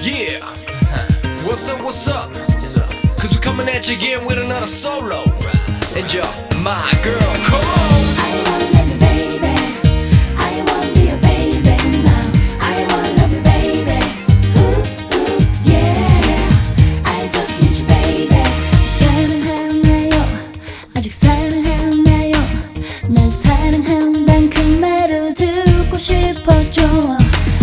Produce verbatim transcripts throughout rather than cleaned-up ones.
Yeah, what's up, what's up? Cause we're coming at you again with another solo. And you're my girl, come on. I wanna love you, baby. I wanna be your baby now. I wanna love you, baby. Ooh, ooh, yeah. I just need you, baby. 사랑하나요? 아직 사랑하나요? 날 사랑한단 그 말을 듣고 싶어져.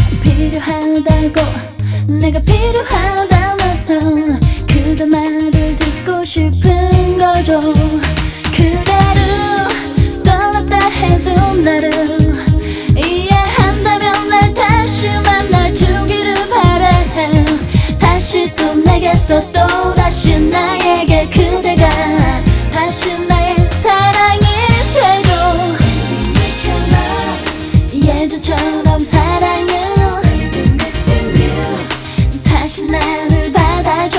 필요하다고 내가 필요하다면 그대 말을 듣고 싶은 거죠. 그대를 떠났다 해도 나를 이해한다면 날 다시 만나주기를 바래. 다시 또 내게서 또 다시 나에게 그대가 다시 나의 사랑이 되고 예전처럼 사랑을 다시 나를 받아줘.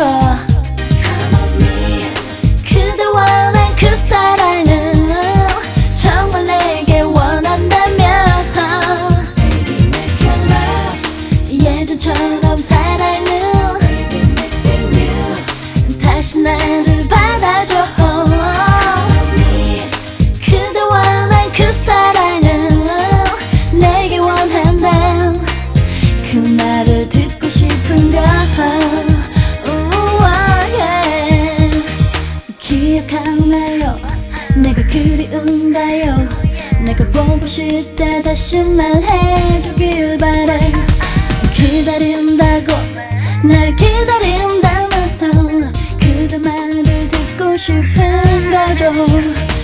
그대와 난 그 사랑을 정말 내게 원한다면 예전처럼 사랑을 다시 나를 받아줘. 그대와 난 그 사랑을 내게 원한다. 그 말을 듣고 싶은가. 기억하나요? 내가 그리운가요? 내가 보고 싶다 다시 말해주길 바래. 기다린다고 날 기다린다면 그대 말을 듣고 싶은 거죠.